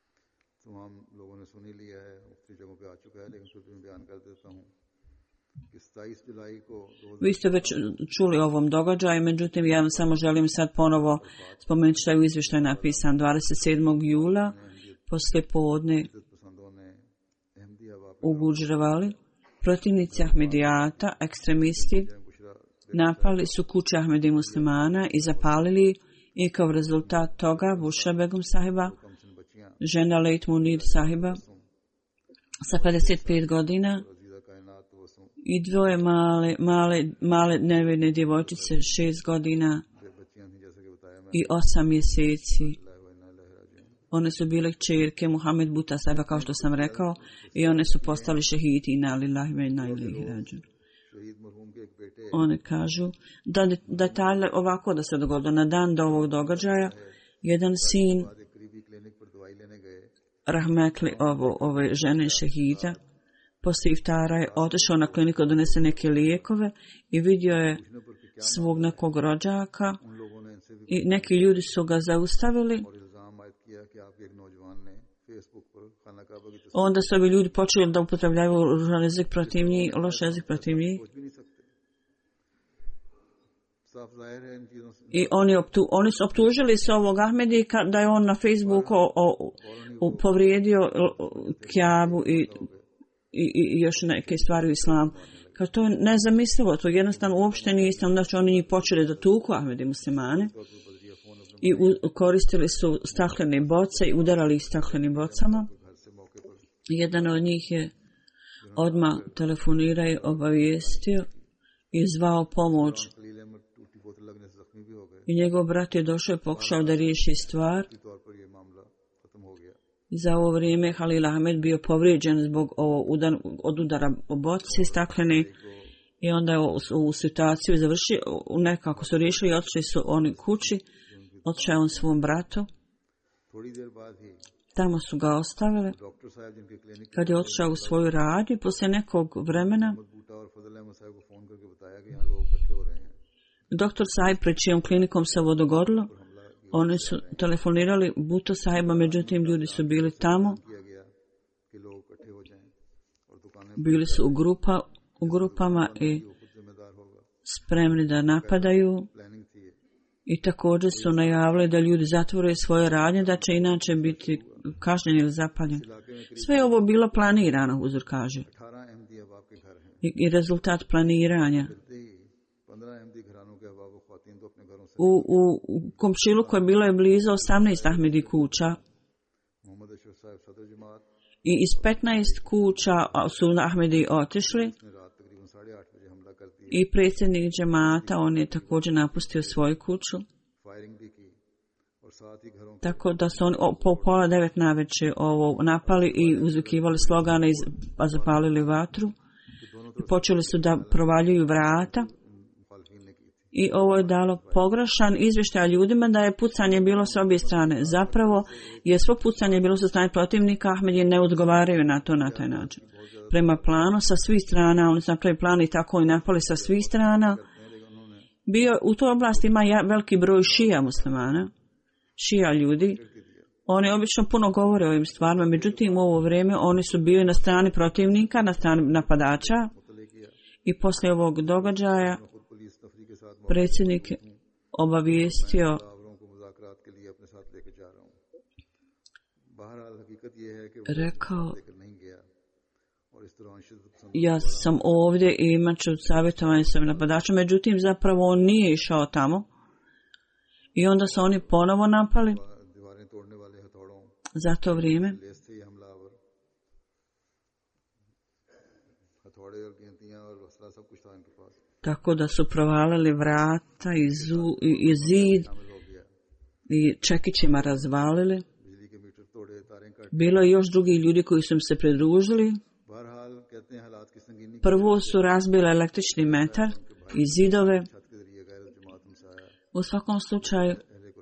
Vi ste već čuli o ovom događaju, međutim ja vam samo želim sad ponovo spomenuti što je u izvještaju napisan dvadeset sedmog jula poslije podne u Gudžravali. Protivnici Ahmedijata, ekstremisti, napali su kuće Ahmedi muslimana i zapalili i kao rezultat toga Bušra Begum Sahiba, žena Lejt Munir Sahiba sa pedeset pet godina i dvoje male, male, male nevjedne djevojčice, šest godina i osam mjeseci. One su bile kćerke Muhammed Buta Saheba, kao što sam rekao, i one su postali šehidi na lillahi wa inna ilaihi rađun. One kažu da detalje ovako da se dogodilo. Na dan do ovog događaja, jedan sin rahmetli ovo, ove žene šehida poslije iftara je otišao na kliniku, donese neke lijekove i vidio je svog nekog rođaka i neki ljudi su ga zaustavili. Onda su ovi ljudi počeli da upotrebljavaju ružan jezik protiv njih, loš jezik protiv njih. I oni, optu, oni su optužili se ovog Ahmedika da je on na Facebooku o, o, o, povrijedio Kjabu i, i, i još neke stvari u islamu. Kao to je nezamislivo, to jednostavno uopšte nije isto. Znači oni njih počeli da tuku Ahmedi muslimane i u, koristili su staklene boce i udarali ih staklenim bocama. Jedan od njih je odmah telefonirao i obavijestio i zvao pomoć. I njegov brat je došao i pokušao da riješi stvar. I za ovo vrijeme Halil Ahmed bio povrijeđen zbog ovo udar, od udara boci staklene i onda je u situaciju završio, nekako su riješili i otišli su oni kući, otišao je on svom bratu. Tamo su ga ostavili. Kad je otišao u svoju radnju, poslije nekog vremena, doktor Sahib, pred čijom klinikom se ovo dogodilo, oni su telefonirali Buto Sahiba, međutim ljudi su bili tamo. Bili su u, grupa, u grupama i spremni da napadaju. I također su najavili da ljudi zatvore svoje radnje, da će inače biti kažnjeni ili zapaljeni. Sve je ovo bilo planirano, Huzur kaže. I, i rezultat planiranja. U, u, u komšiluku je bilo je blizu osamnaest Ahmedi kuća. I iz petnaest kuća su Ahmedi otišli. I predsjednik džemata, on je također napustio svoju kuću. Tako da su oni po pola devet navečer ovo napali i uzvikivali slogane i zapalili vatru. I počeli su da provaljuju vrata. I ovo je dalo pogrešan izvještaj ljudima da je pucanje bilo s obje strane. Zapravo je svo pucanje bilo sa strane protivnika, Ahmedi ne odgovaraju na to na taj način. Prema planu sa svih strana, oni su napravili plan i tako i napali sa svih strana. Bio, u toj oblasti ima ja, veliki broj šija muslimana, šija ljudi. Oni obično puno govore o ovim stvarima, međutim u ovo vrijeme oni su bili na strani protivnika, na strani napadača. I poslije ovog događaja predsjednik je obavijestio rekao, ja sam ovdje i imat ću savjetovanje sa napadačom, međutim zapravo on nije išao tamo i onda su oni ponovo napali za to vrijeme. Tako da su provalili vrata i, zu, i, i zid i čekićima razvalili. Bilo je još drugi ljudi koji su im se pridružili. Prvo su razbili električni metar i zidove. U svakom slučaju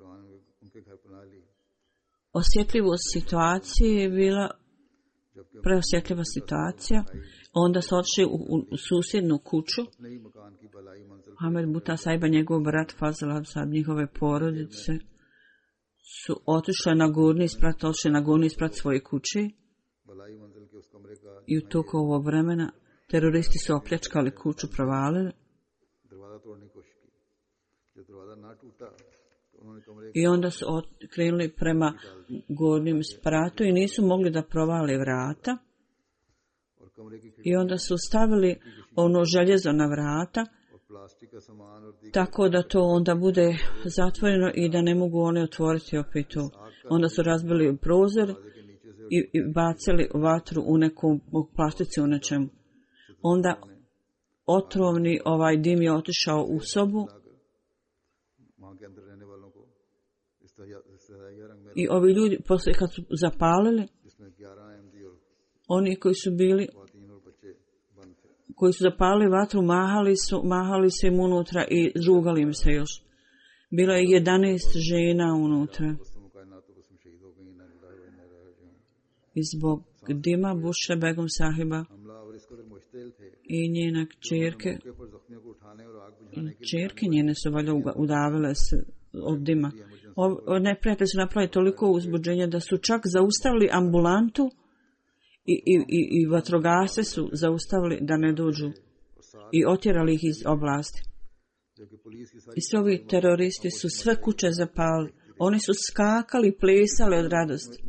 osjetljivost situacije je bila preosjetljiva situacija. Onda su otišli u, u, u susjednu kuću. Ahmed Buta Sahiba, njegov brat Fazl Absab, njihove porodice su otišli na gornji sprat, otišli na gornji sprat svoje kuće. I u toku ovog vremena teroristi su opljačkali kuću, provalili. I onda su krenuli prema gornjem spratu i nisu mogli da provale vrata. I onda su stavili ono željezo na vrata, tako da to onda bude zatvoreno i da ne mogu one otvoriti opet to. Onda su razbili prozor i, i bacili vatru u nekom plastici u nečemu. Onda otrovni ovaj dim je otišao u sobu I ovi ljudi, poslije kad su zapalili, oni koji su bili, koji su zapalili vatru, mahali su, mahali se im unutra i žugali im se još. Bilo je jedanaest žena unutra. I zbog dima Bušre Begum sahiba i njena kćerke, kćerke njene su valjda udavile se od dima. O, neprijatelji su napravili toliko uzbuđenja da su čak zaustavili ambulantu i, i, i, i vatrogasce su zaustavili da ne dođu i otjerali ih iz oblasti. I svi ovi teroristi su sve kuće zapalili. Oni su skakali i plesali od radosti.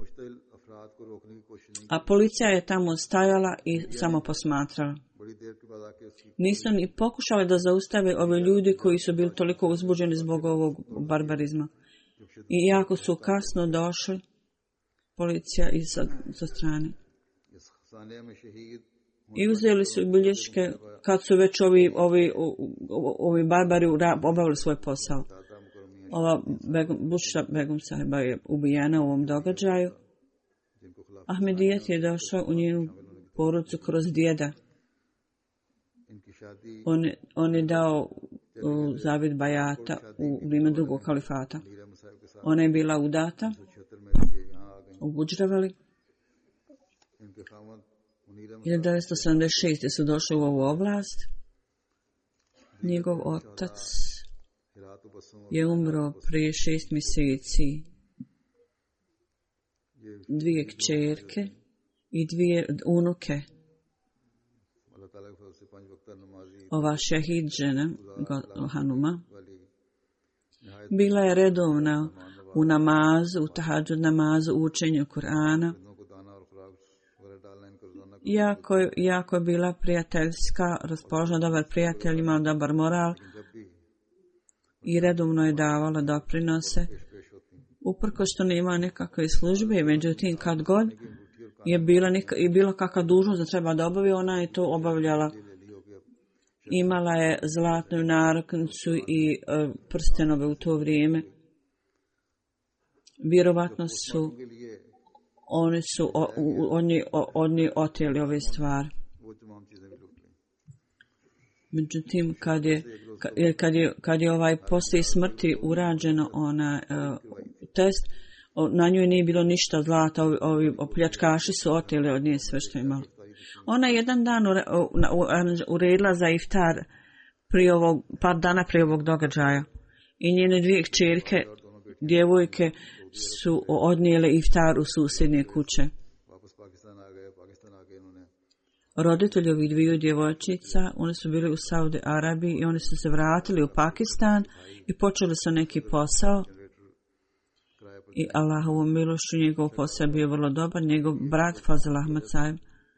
A policija je tamo stajala i samo posmatrala. Nisu ni pokušali da zaustave ove ljudi koji su bili toliko uzbuđeni zbog ovog barbarizma. I jako su kasno došli, policija iz sa, sa strane. I uzeli su bilješke kad su već ovi, ovi, ovi barbari obavili svoj posao. Ova Begum, Bušra Begum sahiba je ubijena u ovom događaju. Ahmedijet je došao u njenu porodicu kroz djeda. On, on je dao uh, zavid bajata u vrijeme drugog kalifata. Ona je bila udata u Guđraveli. hiljadu devetsto sedamdeset šeste su došli u ovu oblast. Njegov otac je umro prije šest mjeseci. Dvije kćerke i dvije unuke. Ova šehid žena, Hanuma, bila je redovna u namazu, u tahadžud namazu, u učenju Kur'ana. Jako, jako je bila prijateljska, raspoložena, dobar prijatelj, imala dobar moral i redovno je davala doprinose. Uprko što nema nekakve službe, međutim kad god je bila, neka, je bila kakva dužnost da treba da obavi, ona je to obavljala. Imala je zlatnu narukvicu i e, prstenove u to vrijeme. Vjerovatno su oni su o, u, oni, o, oni oteli ove stvari. Međutim, kad je, kad je, kad je ovaj poslije smrti urađeno ona uh, test, na njoj nije bilo ništa zlata, ovi, ovi pljačkaši su oteli od nje sve što je imala. Ona je jedan dan uredila za iftar prije ovog, par dana prije ovog događaja. I njene dvije kćerke, djevojke, su odnijele iftar u susjedne kuće. Roditelji ovih dviju djevojčica, one su bili u Saudi Arabiji i oni su se vratili u Pakistan i počeli su neki posao. I Allahovom milošću njegov posao bio vrlo dobar. Njegov brat Fazl Ahmad Saib,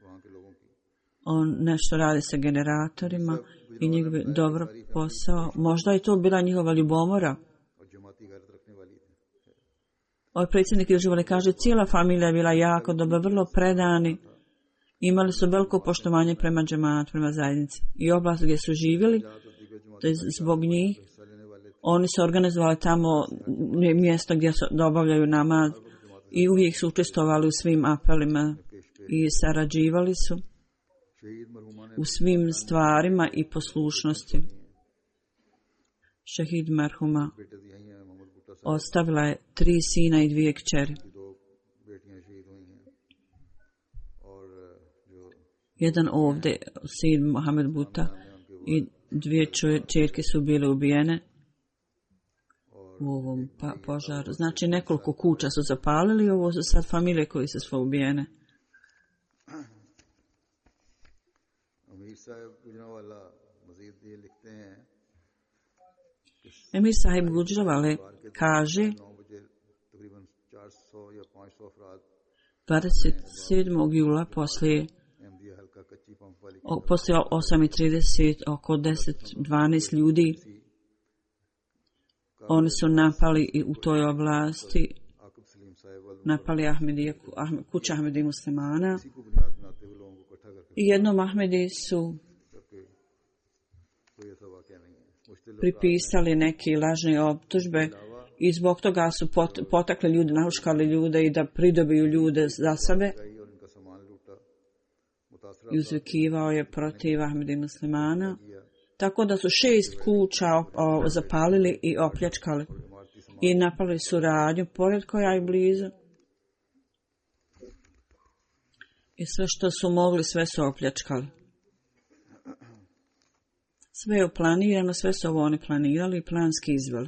on nešto radi sa generatorima i njegov je dobro posao. Možda je to bila njihova ljubomora. Ovaj predsjednik Ilživali kaže, cijela familija je bila jako dobra, vrlo predani. Imali su veliko poštovanje prema džematu, prema zajednici. I oblast gdje su živjeli, zbog njih, oni su organizovali tamo mjesto gdje su obavljaju namaz i uvijek su učestvovali u svim apelima i sarađivali su u svim stvarima i poslušnosti. Šehid merhuma ostavila je tri sina i dvije kćeri. Jedan ovdje, sin Mohamed Buta, i dvije čerke su bile ubijene u ovom pa, požaru. Znači nekoliko kuća su zapalili, ovo su sad familije koji su sve ubijene. Emir Sahib Guđravale kaže dvadeset sedmog jula poslije O, poslije osam i trideset oko deset dvanaest ljudi oni su napali i u toj oblasti napali Ahmedije, Ahmed, kuća Ahmedije muslimana i jednom Ahmediji su pripisali neke lažne optužbe i zbog toga su pot, potakli ljude, nahuškali ljude i da pridobiju ljude za sebe. I uzvikivao je protiv Ahmeda i muslimana. Tako da su šest kuća o, o, zapalili i opljačkali. I napali su radnju, pored koja je blizu. I sve što su mogli, sve su opljačkali. Sve je planirano, sve su ovo oni planirali i planski izveli.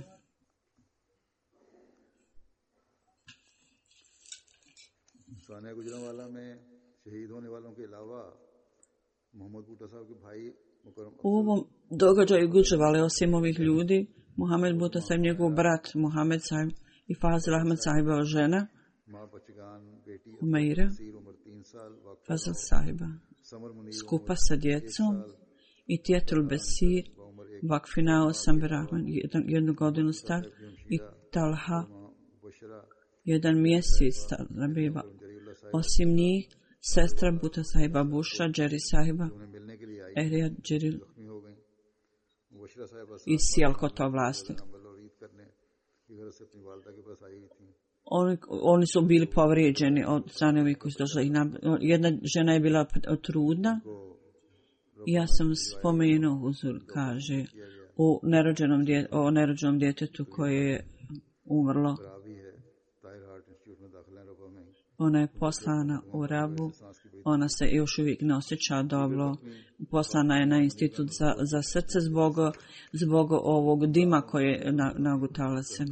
U ovom događaju guđevali osim ovih ljudi, Muhammed Buta Sahib, njegov brat Muhammed Sahib i Fazil Ahmed Sahibova žena, Umaira, Fazil Sahiba, skupa sa djecom i Tietul Besir, Vakfinao Sambirahman, jednu godinu star, i Talha, jedan mjesec star, Rabiba. Osim njih, sestra Buta Sahiba Bushra, Džeri Sahiba, Erija Džeril i Sijalkota vlasti. Oni, oni su bili povrijeđeni od strane ovih koji su došli. Jedna žena je bila trudna. Ja sam spomenuo, Huzur kaže, o nerođenom, dje, o nerođenom djetetu koje je umrlo. Ona je poslana u Rabu. Ona se još uvijek ne osjeća dobro. Poslana je na institut za, za srce zbog, zbog ovog dima koje je na, nagutala se.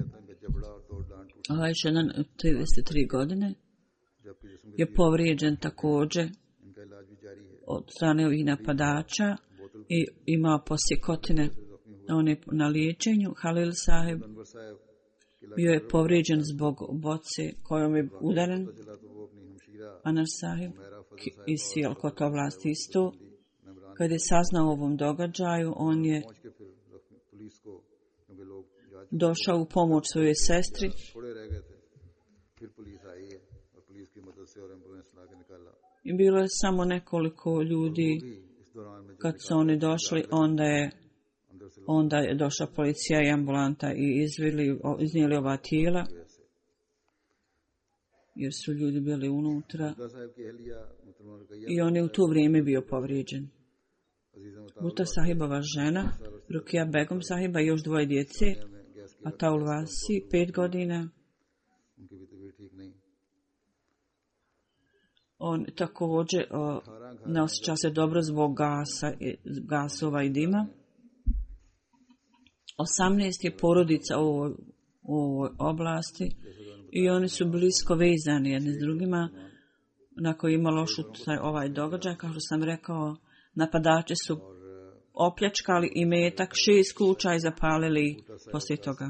Ovaj žena trideset tri godine je povrijeđen također od strane ovih napadača i ima posjekotine. On je na liječenju. Halil Sahib bio je povrijeđen zbog boce kojom je udaren. Anar Sahib iz Sijalkota vlasti isto. Kad je saznao o ovom događaju, on je došao u pomoć svojoj sestri. I bilo je samo nekoliko ljudi. Kad su oni došli, onda je, onda je došla policija i ambulanta i izvili, iznijeli ova tijela. Jer su ljudi bili unutra. I on je u to vrijeme bio povrijeđen. Buta Sahibova žena, Rukija Begum Sahiba i još dvoje djece, Ataul Vasi, pet godina. On također o, ne osjeća se dobro zbog gasa, gasova i dima. osamnaest je porodica u ovoj, u ovoj oblasti i oni su blisko vezani jedni s drugima. Nakon ima lošu taj ovaj događaj, kao što sam rekao, napadači su opljačkali imetak, šest kuća i zapalili poslije toga.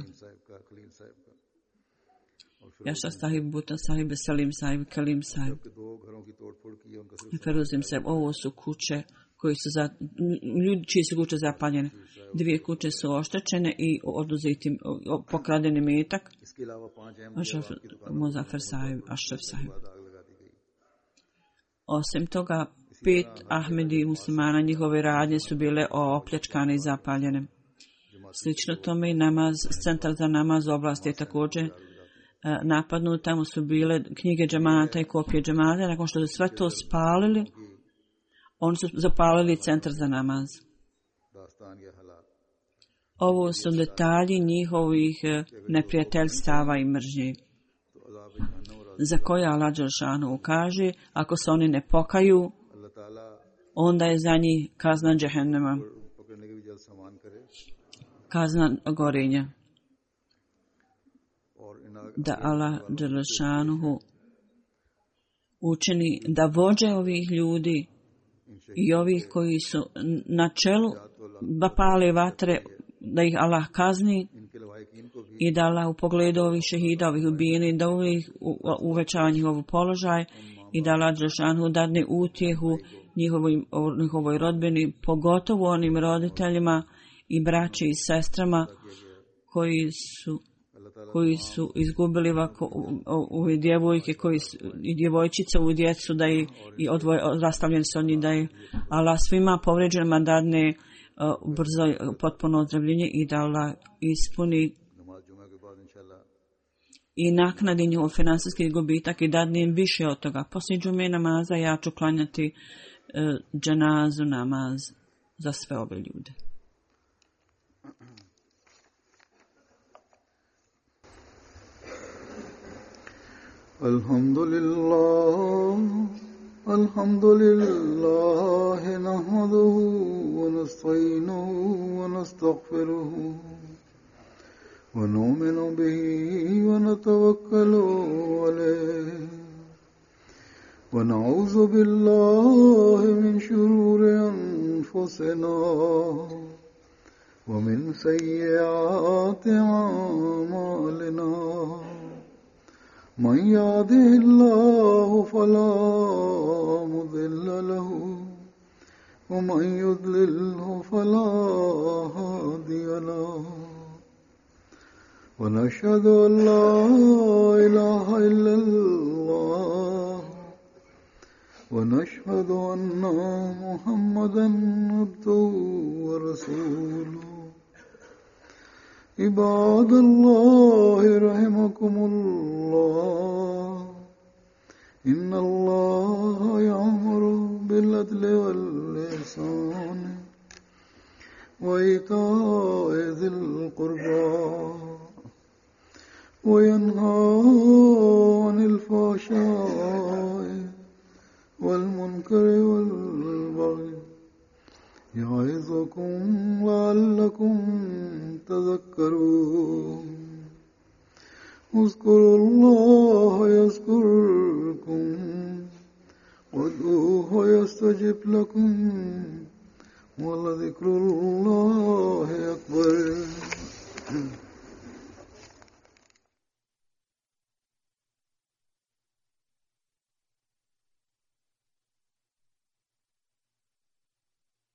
Jaša Sahib, Buta Sahib, Salim Sahib, Kalim Sahib. Feruzim Sahib, ovo su kuće koji su za, ljudi čiji su kuće zapaljene. Dvije kuće su oštećene i oduzeti pokradeni metak. Ašraf Muzafar Sahib, Ašraf Sahib. Osim toga, pet Ahmedi muslimana, njihove radnje su bile opljačkane i zapaljene. Slično tome i namaz, centar za namaz oblasti je također napadnut. Tamo su bile knjige džemata i kopije džemata. Nakon što su sve to spalili, oni su zapalili centar za namaz. Ovo su detalji njihovih neprijateljstava i mržnje, za koje Allah dželešanu kaže, ako se oni ne pokaju, onda je za njih kazna džehennema, kazna gorenja. Da Allah dželešanu učini da vođe ovih ljudi i ovih koji su na čelu da pale vatre, da ih Allah kazni i da Allah u pogledu ovih šehida, ovih ubijeni, da uvijek uvećava njihov položaj i da Allah dželešanu dadne utjehu njihovoj, njihovoj rodbini, pogotovo onim roditeljima i braći i sestrama koji su koji su izgubili ovako ove djevojke koji su, i djevojčice u djecu da i, i odvoj, rastavljeni su oni da je Allah svima povređenima dadne brzo potpuno ozdravljenje i da Allah ispuni i naknadi njihov finansijski gubitak i dadne im više od toga. Poslije džume namaza ja ću klanjati uh, dženazu namaz za sve ove ljude. Alhamdulillah, alhamdulillah, nahmaduhu wa nasta'inuhu wa nastaghfiruhu. ونؤمن به ونتوكل عليه ونعوذ بالله من شرور أنفسنا ومن سيئات أعمالنا من يهده الله فلا مضل له ومن يضلله فلا هادي له ونشهد أن لا إله إلا الله ونشهد أن محمدا عبده ورسوله عباد الله رحمكم الله إن الله يأمر بالعدل والإحسان وإيتاء ذي القربى وينهى عن الفحشاء والمنكر والبغي يعظكم لعلكم تذكرون اذكروا الله يذكركم وادعوه يستجب لكم ولذكر الله أكبر.